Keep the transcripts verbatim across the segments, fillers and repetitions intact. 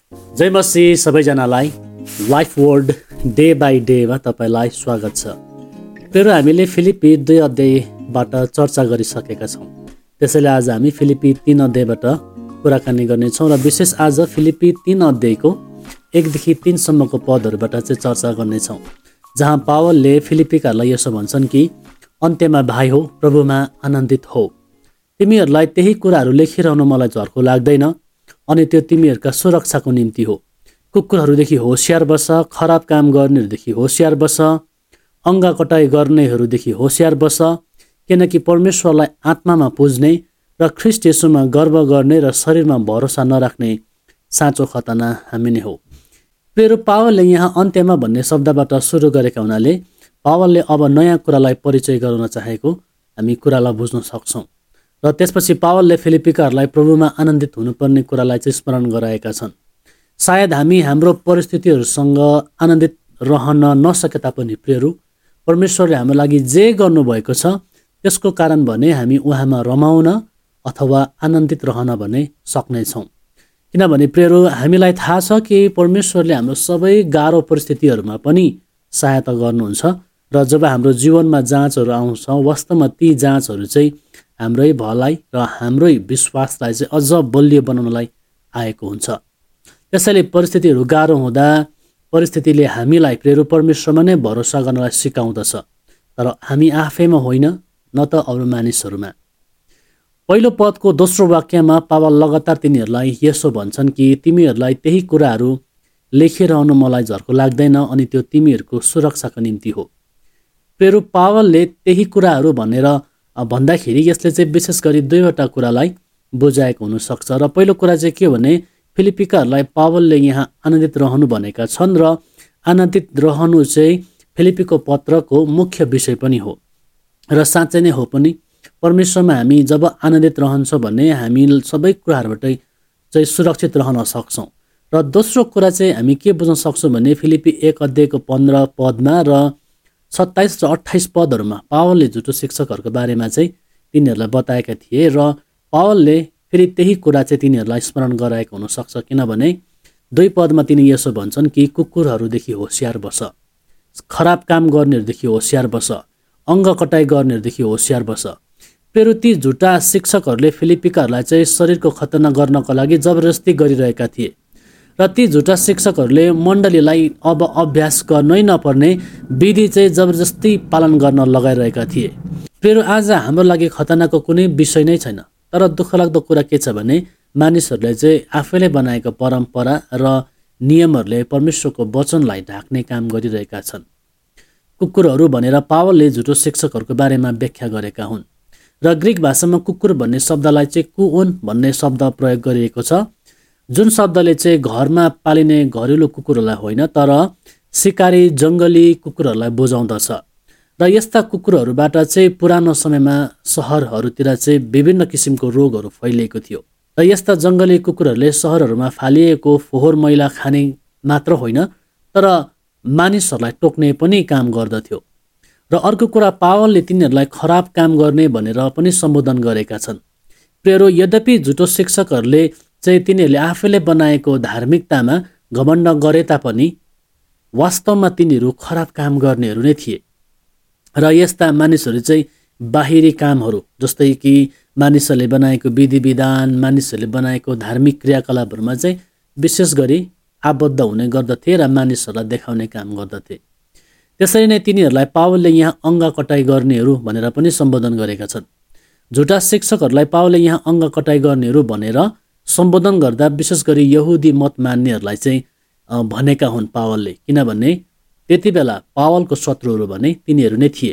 जय मसीह सबैजनालाई life word day by डेमा तपाईँलाई स्वागत छ। फेरि हामीले फिलिपी दुई अध्यायबाट चर्चा गरिसकेका छौँ। त्यसैले आज हामी फिलिपी तीन अध्यायबाट कुराकानी गर्नेछौँ र विशेष आज फिलिपी तीन अध्यायको एकदेखि तीनसम्मको पदहरूबाट चाहिँ चर्चा गर्नेछौँ, जहाँ पावलले फिलिपीकाहरूलाई यसो भन्छन् कि अन्त्यमा भाइ हो, प्रभुमा आनन्दित हो। तिमीहरूलाई त्यही कुराहरू लेखिरहनु मलाई झर्को लाग्दैन, अनि त्यो तिमीहरूका सुरक्षाको निम्ति हो। कुकुरहरूदेखि होसियार बस, खराब काम गर्नेहरूदेखि होसियार बस, अङ्गा कटाइ गर्नेहरूदेखि होसियार बस, किनकि परमेश्वरलाई आत्मामा पुज्ने र ख्रिस्ट येशूमा गर्व गर्ने र शरीरमा भरोसा नराख्ने साँचो खतना हामी नै हो। प्रिय पावलले यहाँ अन्त्यमा भन्ने शब्दबाट सुरु गरेका हुनाले पावलले अब नयाँ कुरालाई परिचय गराउन चाहेको हामी कुरालाई बुझ्न सक्छौँ। र त्यसपछि पावलले फिलिपीकाहरूलाई प्रभुमा आनन्दित हुनुपर्ने कुरालाई चाहिँ स्मरण गराएका छन्। सायद हामी हाम्रो परिस्थितिहरूसँग आनन्दित रहन नसके तापनि प्रियहरू, परमेश्वरले हाम्रो लागि जे गर्नुभएको छ त्यसको कारण भने हामी उहाँमा रमाउन अथवा आनन्दित रहन भने सक्नेछौँ। किनभने प्रियहरू, हामीलाई थाहा छ कि परमेश्वरले हाम्रो सबै गाह्रो परिस्थितिहरूमा पनि सहायता गर्नुहुन्छ र जब हाम्रो जीवनमा जाँचहरू आउँछ, वास्तवमा ती जाँचहरू चाहिँ हाम्रै भलाई र हाम्रै विश्वासलाई चाहिँ अझ बलियो बनाउनलाई आएको हुन्छ। त्यसैले परिस्थितिहरू गाह्रो हुँदा परिस्थितिले हामीलाई प्रिय परमेश्वरमा नै भरोसा गर्नलाई सिकाउँदछ, तर हामी आफैमा होइन, न त अरू मानिसहरूमा। पहिलो पदको दोस्रो वाक्यमा पावल लगातार तिनीहरूलाई यसो भन्छन् कि तिमीहरूलाई त्यही कुराहरू लेखिरहनु मलाई झर्को लाग्दैन, अनि त्यो तिमीहरूको सुरक्षाको निम्ति हो। प्रिय पावलले त्यही कुराहरू भनेर भन्दाखेरि यसले चाहिँ विशेष गरी दुईवटा कुरालाई बुझाएको हुनसक्छ। र पहिलो कुरा चाहिँ के भने फिलिपीकाहरूलाई पावलले यहाँ आनन्दित रहनु भनेका छन् र आनन्दित रहनु चाहिँ फिलिपीको पत्रको मुख्य विषय पनि हो र साँच्चै नै हो पनि। परमेश्वरमा हामी जब आनन्दित रहन्छौँ भने हामी सबै कुराहरूबाट चाहिँ सुरक्षित रहन सक्छौँ। र दोस्रो कुरा चाहिँ हामी के बुझ्न सक्छौँ भने फिलिपी एक अध्यायको पन्ध्र पदमा र सत्ताइस र अट्ठाइस पदहरूमा पावलले झुटो शिक्षकहरूको बारेमा चाहिँ तिनीहरूलाई बताएका थिए र पावलले फेरि त्यही कुरा चाहिँ तिनीहरूलाई स्मरण गराएको हुनसक्छ। किनभने दुई पदमा तिनी यसो भन्छन् कि कुकुरहरूदेखि होसियार बस, खराब काम गर्नेहरूदेखि होसियार बस, अङ्ग कटाइ गर्नेहरूदेखि होसियार बस। फेरि ती झुटा शिक्षकहरूले फिलिपीकाहरूलाई चाहिँ शरीरको खतना गर्नको लागि जबरजस्ती गरिरहेका थिए र ती झुटा शिक्षकहरूले मण्डलीलाई अब अभ्यास गर्नै नपर्ने विधि चाहिँ जबरजस्ती पालन गर्न लगाइरहेका थिए। फेरि आज हाम्रो लागि खतनाको कुनै विषय नै छैन, तर दुःखलाग्दो कुरा के छ भने मानिसहरूले चाहिँ आफैले बनाएको परम्परा र नियमहरूले परमेश्वरको वचनलाई ढाक्ने काम गरिरहेका छन्। कुकुरहरू भनेर पावलले झुटो शिक्षकहरूको बारेमा व्याख्या गरेका हुन् र ग्रिक भाषामा कुकुर भन्ने शब्दलाई चाहिँ कुओन भन्ने शब्द प्रयोग गरिएको छ, जुन शब्दले चाहिँ घरमा पालिने घरेलु कुकुरहरूलाई होइन तर सिकारी जङ्गली कुकुरहरूलाई बुझाउँदछ। र यस्ता कुकुरहरूबाट चाहिँ पुरानो समयमा सहरहरूतिर चाहिँ विभिन्न किसिमको रोगहरू फैलिएको थियो र यस्ता जङ्गली कुकुरहरूले सहरहरूमा फालिएको फोहोर मैला खाने मात्र होइन तर मानिसहरूलाई टोक्ने पनि काम गर्दथ्यो। र अर्को कुरा, पावलले तिनीहरूलाई खराब काम गर्ने भनेर पनि सम्बोधन गरेका छन्। प्रिय, यद्यपि झुटो शिक्षकहरूले चाहिँ तिनीहरूले आफैले बनाएको धार्मिकतामा घमण्ड गरे तापनि वास्तवमा तिनीहरू खराब काम गर्नेहरू नै थिए। र यस्ता मानिसहरू चाहिँ बाहिरी कामहरू जस्तै कि मानिसहरूले बनाएको विधि विधान, मानिसहरूले बनाएको धार्मिक क्रियाकलापहरूमा चाहिँ विशेष गरी आबद्ध हुने गर्दथे र मानिसहरूलाई देखाउने काम गर्दथे। त्यसरी नै तिनीहरूलाई पावलले यहाँ अङ्ग कटाइ गर्नेहरू भनेर पनि सम्बोधन गरेका छन्। झुटा शिक्षकहरूलाई पावलले यहाँ अङ्ग कटाइ गर्नेहरू भनेर सम्बोधन गर्दा विशेष गरी यहुदी मत मान्नेहरूलाई चाहिँ भनेका हुन् पावलले, किनभने त्यति बेला पावलको शत्रुहरू भने तिनीहरू नै थिए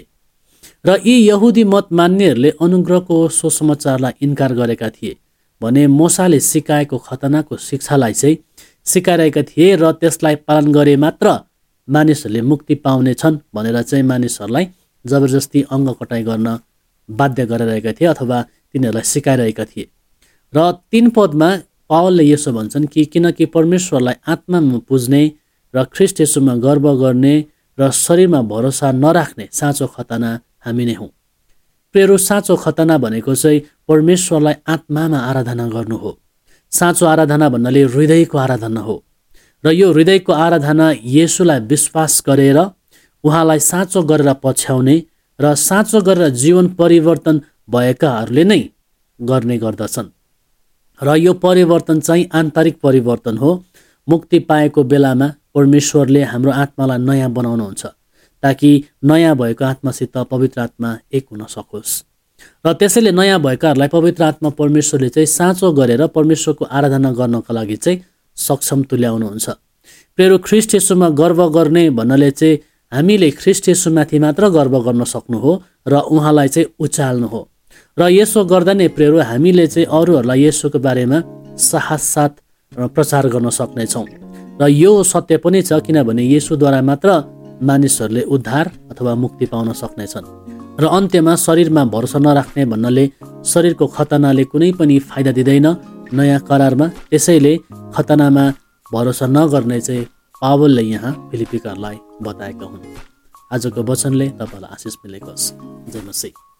र यी यहुदी मत मान्नेहरूले अनुग्रहको सुसमाचारलाई इन्कार गरेका थिए भने मूसाले सिकाएको खतनाको शिक्षालाई चाहिँ सिकाइरहेका थिए र त्यसलाई पालन गरे मात्र मानिसहरूले मुक्ति पाउने छन् भनेर चाहिँ मानिसहरूलाई जबरजस्ती अङ्ग कटाइ गर्न बाध्य गरिरहेका थिए अथवा तिनीहरूलाई सिकाइरहेका थिए। र तीन पदमा पावलले यसो भन्छन् कि किनकि परमेश्वरलाई आत्मामा पुज्ने र ख्रिस्ट येशूमा गर्व गर्ने र शरीरमा भरोसा नराख्ने साँचो खतना हामी नै हौँ। प्रिय, साँचो खतना भनेको चाहिँ परमेश्वरलाई आत्मामा आराधना गर्नु हो। साँचो आराधना भन्नाले हृदयको आराधना हो र यो हृदयको आराधना येशूलाई विश्वास गरेर उहाँलाई साँचो गरेर पछ्याउने र साँचो गरेर जीवन परिवर्तन भएकाहरूले नै गर्ने गर्दछन्। र यो परिवर्तन चाहिँ आन्तरिक परिवर्तन हो। मुक्ति पाएको बेलामा परमेश्वरले हाम्रो आत्मालाई नयाँ बनाउनुहुन्छ ताकि नयाँ भएको आत्मासित पवित्र आत्मा एक हुन सकोस्। र त्यसैले नयाँ भएकाहरूलाई पवित्र आत्मा परमेश्वरले चाहिँ साँचो गरेर परमेश्वरको आराधना गर्नको लागि चाहिँ सक्षम तुल्याउनुहुन्छ। प्रियहरू, ख्रीष्ट येशूमा गर्व गर्ने भन्नाले चाहिँ हामीले ख्रीष्ट येशूमाथि मात्र गर्व गर्न सक्नु हो र उहाँलाई चाहिँ उचाल्नु हो। र यसो गर्दा नै प्रियहरू हामीले चाहिँ अरूहरूलाई येशूको बारेमा साहस साथ प्रचार गर्न सक्नेछौँ। र यो सत्य पनि छ किनभने येशूद्वारा मात्र मानिसहरूले उद्धार अथवा मुक्ति पाउन सक्नेछन्। र अन्त्यमा शरीरमा भरोसा नराख्ने भन्नाले शरीरको खतनाले कुनै पनि फाइदा दिँदैन नयाँ करारमा। त्यसैले खतनामा भरोसा नगर्ने चाहिँ पावलले यहाँ फिलिप्पीकाहरूलाई बताएका हुन्। आजको वचनले तपाईँलाई आशिष मिलेको होस्। जय मसीह।